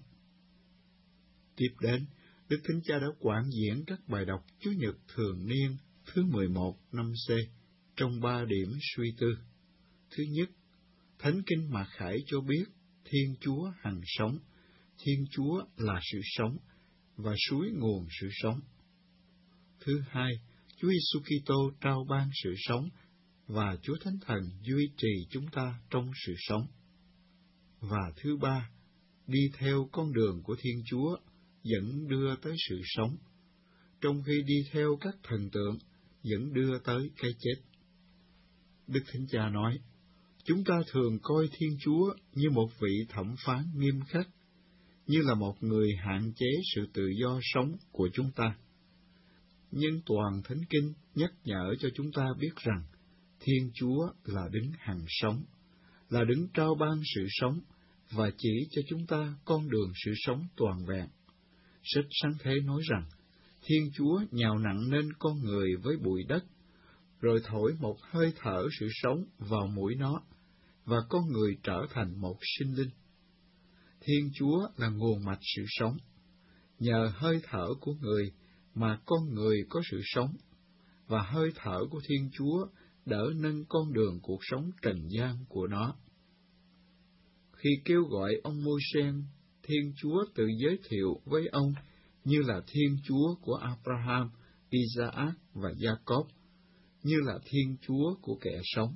Tiếp đến, Đức Thánh Cha đã quảng diễn các bài đọc Chúa Nhật thường niên thứ 11 năm C trong 3 điểm suy tư. Thứ nhất, Thánh Kinh Mạc Khải cho biết Thiên Chúa hằng sống, Thiên Chúa là sự sống và suối nguồn sự sống. Thứ hai, Chúa Giêsu Kitô trao ban sự sống và Chúa Thánh Thần duy trì chúng ta trong sự sống. Và thứ ba, đi theo con đường của Thiên Chúa dẫn đưa tới sự sống, trong khi đi theo các thần tượng dẫn đưa tới cái chết. Đức Thánh Cha nói, chúng ta thường coi Thiên Chúa như một vị thẩm phán nghiêm khắc, như là một người hạn chế sự tự do sống của chúng ta. Nhưng toàn Thánh Kinh nhắc nhở cho chúng ta biết rằng Thiên Chúa là đấng hằng sống, là đấng trao ban sự sống và chỉ cho chúng ta con đường sự sống toàn vẹn. Sách Sáng Thế nói rằng Thiên Chúa nhào nặng lên con người với bụi đất, rồi thổi một hơi thở sự sống vào mũi nó, và con người trở thành một sinh linh. Thiên Chúa là nguồn mạch sự sống. Nhờ hơi thở của người mà con người có sự sống, và hơi thở của Thiên Chúa đỡ nâng con đường cuộc sống trần gian của nó. Khi kêu gọi ông Môi-se, Thiên Chúa tự giới thiệu với ông như là Thiên Chúa của Abraham, Isaac và Jacob, như là Thiên Chúa của kẻ sống.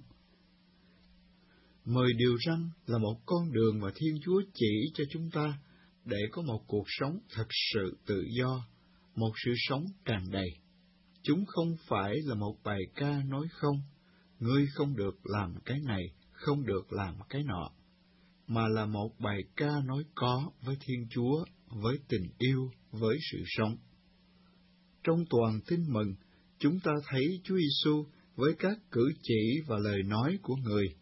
10 điều răn là một con đường mà Thiên Chúa chỉ cho chúng ta để có một cuộc sống thật sự tự do, một sự sống tràn đầy. Chúng không phải là một bài ca nói không, ngươi không được làm cái này, không được làm cái nọ, mà là một bài ca nói có với Thiên Chúa, với tình yêu, với sự sống. Trong toàn Tin Mừng, chúng ta thấy Chúa Giêsu với các cử chỉ và lời nói của người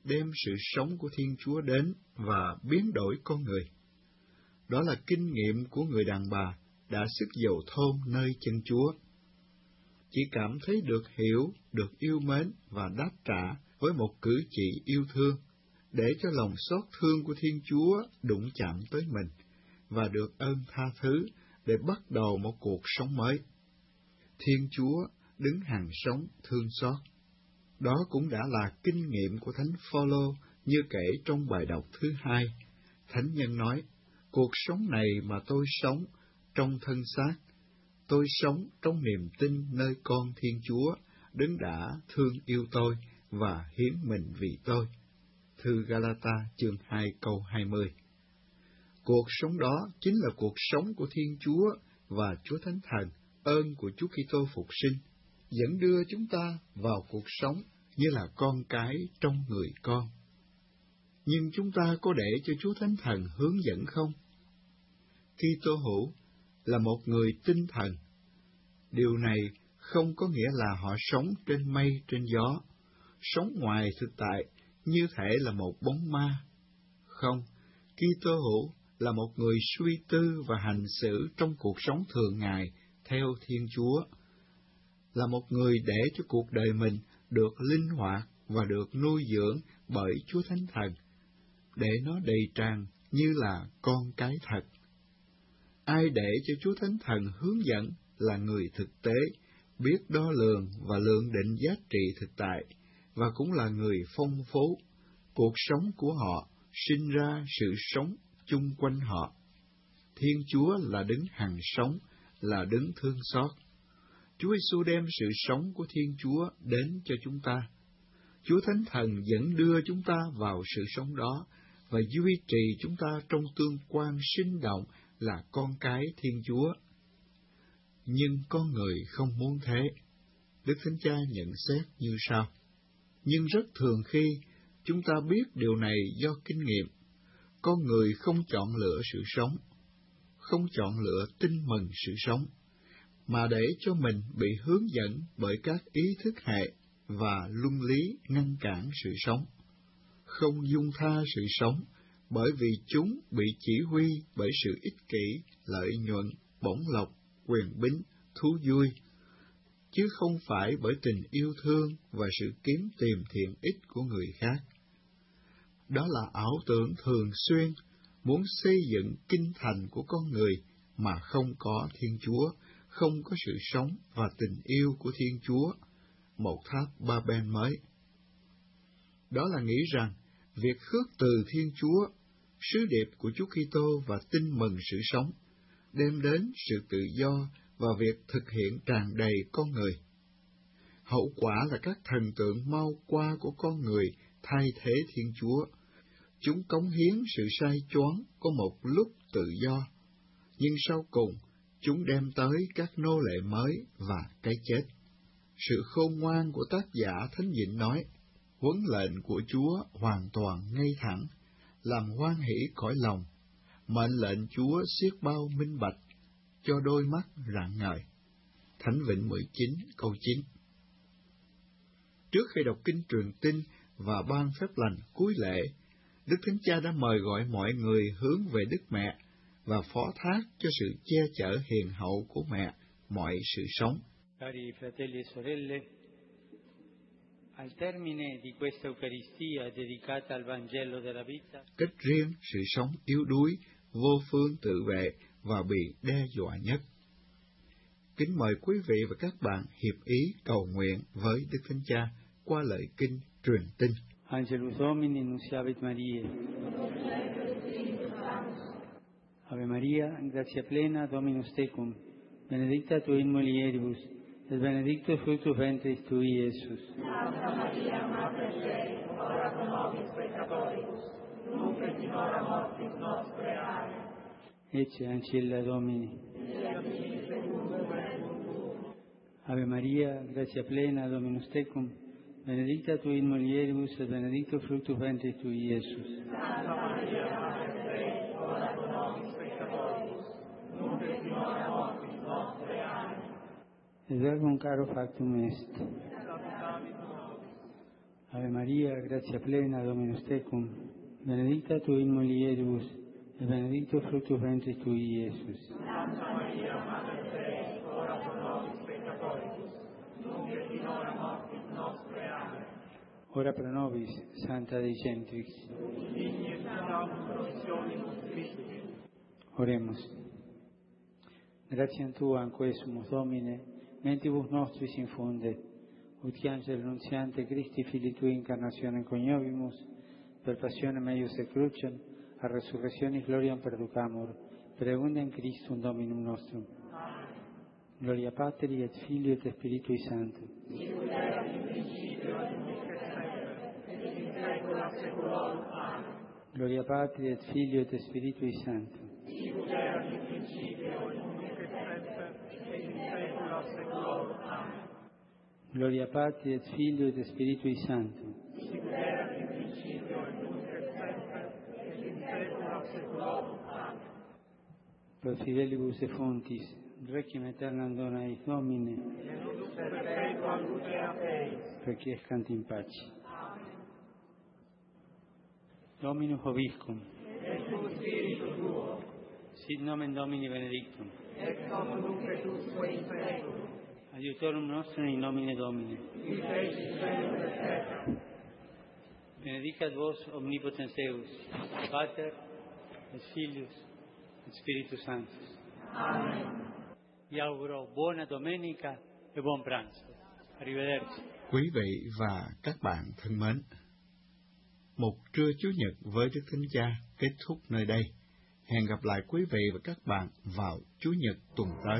đem sự sống của Thiên Chúa đến và biến đổi con người. Đó là kinh nghiệm của người đàn bà đã sức dầu thơm nơi chân Chúa. Chỉ cảm thấy được hiểu, được yêu mến và đáp trả với một cử chỉ yêu thương, để cho lòng xót thương của Thiên Chúa đụng chạm tới mình, và được ơn tha thứ để bắt đầu một cuộc sống mới. Thiên Chúa đứng hàng sống thương xót. Đó cũng đã là kinh nghiệm của Thánh Phaolô như kể trong bài đọc thứ 2. Thánh nhân nói, cuộc sống này mà tôi sống trong thân xác, tôi sống trong niềm tin nơi con Thiên Chúa, đấng đã thương yêu tôi và hiến mình vì tôi. Thư Galata chương 2 câu 20. Cuộc sống đó chính là cuộc sống của Thiên Chúa và Chúa Thánh Thần, ơn của Chúa Kitô phục sinh, dẫn đưa chúng ta vào cuộc sống như là con cái trong người con. Nhưng chúng ta có để cho Chúa Thánh Thần hướng dẫn không? Kitô hữu là một người tinh thần. Điều này không có nghĩa là họ sống trên mây trên gió, sống ngoài thực tại như thể là một bóng ma. Không, Kitô hữu là một người suy tư và hành xử trong cuộc sống thường ngày theo Thiên Chúa, là một người để cho cuộc đời mình được linh hoạt và được nuôi dưỡng bởi Chúa Thánh Thần, để nó đầy tràn như là con cái thật. Ai để cho Chúa Thánh Thần hướng dẫn là người thực tế, biết đo lường và lượng định giá trị thực tại, và cũng là người phong phú. Cuộc sống của họ sinh ra sự sống chung quanh họ. Thiên Chúa là đấng hằng sống, là đấng thương xót. Chúa Giêsu đem sự sống của Thiên Chúa đến cho chúng ta. Chúa Thánh Thần dẫn đưa chúng ta vào sự sống đó và duy trì chúng ta trong tương quan sinh động là con cái Thiên Chúa. Nhưng con người không muốn thế. Đức Thánh Cha nhận xét như sau: nhưng rất thường khi chúng ta biết điều này do kinh nghiệm, con người không chọn lựa sự sống, không chọn lựa tin mừng sự sống, mà để cho mình bị hướng dẫn bởi các ý thức hệ và luân lý ngăn cản sự sống, không dung tha sự sống, bởi vì chúng bị chỉ huy bởi sự ích kỷ, lợi nhuận, bổng lộc, quyền bính, thú vui, chứ không phải bởi tình yêu thương và sự kiếm tìm thiện ích của người khác. Đó là ảo tưởng thường xuyên muốn xây dựng kinh thành của con người mà không có Thiên Chúa, không có sự sống và tình yêu của Thiên Chúa, một tháp Ba-ben mới. Đó là nghĩ rằng việc khước từ Thiên Chúa, sứ điệp của Chúa Kitô và tin mừng sự sống đem đến sự tự do và việc thực hiện tràn đầy con người. Hậu quả là các thần tượng mau qua của con người thay thế Thiên Chúa. Chúng cống hiến sự sai choáng có một lúc tự do, nhưng sau cùng chúng đem tới các nô lệ mới và cái chết. Sự khôn ngoan của tác giả Thánh Vịnh nói, huấn lệnh của Chúa hoàn toàn ngay thẳng, làm hoan hỷ cõi lòng, mệnh lệnh Chúa xiết bao minh bạch, cho đôi mắt rạng ngời. Thánh Vịnh 19 câu 9. Trước khi đọc kinh truyền tin và ban phép lành cuối lễ, Đức Thánh Cha đã mời gọi mọi người hướng về Đức Mẹ và phó thác cho sự che chở hiền hậu của mẹ mọi sự sống. Cari fratelli e sorelle, al termine di questa Eucaristia dedicata al Vangelo della vita, Kết riêng sự sống yếu đuối, vô phương tự vệ và bị đe dọa nhất. Kính mời quý vị và các bạn hiệp ý cầu nguyện với Đức Thánh Cha qua lời kinh truyền tin. Angelus Domini nunciavit Mariae. Ave Maria, gratia plena, Dominus tecum, benedicta tu in mulieribus, et benedictus fructus ventris tui, Iesus. Santa Maria, Mater Dei, ora pro nobis peccatoribus, nunc et in hora mortis nostre. Amen. Ecce ancilla Domini. Ave Maria, gratia plena, Dominus tecum, benedicta tu in mulieribus, et benedictus fructus ventris tui, Iesus. Santa Maria, Mater Dei, ora pro nobis peccatoribus, nunc et in hora mortis nostre. Amen. Et verbum caro factum est. Ave Maria, gratia plena, Dominus tecum, benedicta tu in mulieribus, e benedictus fructus ventris tui, Iesus. Santa Maria, Mater Dei, ora pro nobis peccatoribus, nunc et in hora mortis nostre. Amen. Ora pro nobis, Santa Dei Centrix. Digni et salvamus promissionibus Christi. Oremus. Gratiam Tuam, quae sumus Domine, mentibus nostris infunde, ut angelo annunziante Christi Filii Tui incarnationem coniovimus, per passionem eius et crucem, a resurrectionis gloriam perducamur, per eundem Christum Dominum nostrum. Amen. Gloria Patri et Filii et Spiritui Sancti. Sicut erat in principio et nunc et semper, et in saecula saeculorum. Amen. Gloria Patri et Filii et Spiritui Sancti. Sicut erat in principio et nunc et semper, et in saecula saeculorum. Amen. Gloria Patri et Filii et Spiritui Sancti. Sicut erat in principio et nunc et semper, et in saecula saeculorum. Amen. Pro fidelibus et fontis, requiem aeternam dona eis Domine, Et nunc perpetuam luceat eis. requiescant in pace. Dominus Vobiscum. Et cum spiritu tuo, Sit nomen Domini benedictum. ex hoc nunc et usque in saeculum. Adiutorum nostrum in nomine Domini. Qui fecit caelum et terra. Benedicat vos omnipotens Deus, Pater et Filius et Spiritus Sanctus. Amen. Vi auguro buona domenica e buon pranzo. Arrivederci. Quý vị và các bạn thân mến, một trưa Chủ nhật với Đức Thánh Cha kết thúc nơi đây. Hẹn gặp lại quý vị và các bạn vào Chủ nhật tuần tới.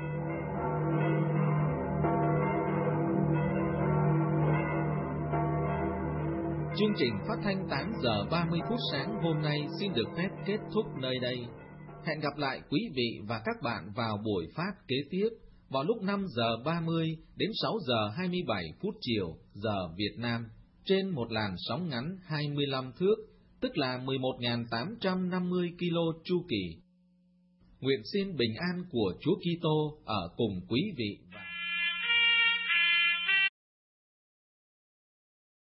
Chương trình phát thanh 8 giờ 30 phút sáng hôm nay xin được phép kết thúc nơi đây. Hẹn gặp lại quý vị và các bạn vào buổi phát kế tiếp vào lúc 5 giờ 30 đến 6 giờ 27 phút chiều giờ Việt Nam trên một làn sóng ngắn 25 thước, tức là 11.850 km chu kỳ. Nguyện xin bình an của Chúa Kitô ở cùng quý vị và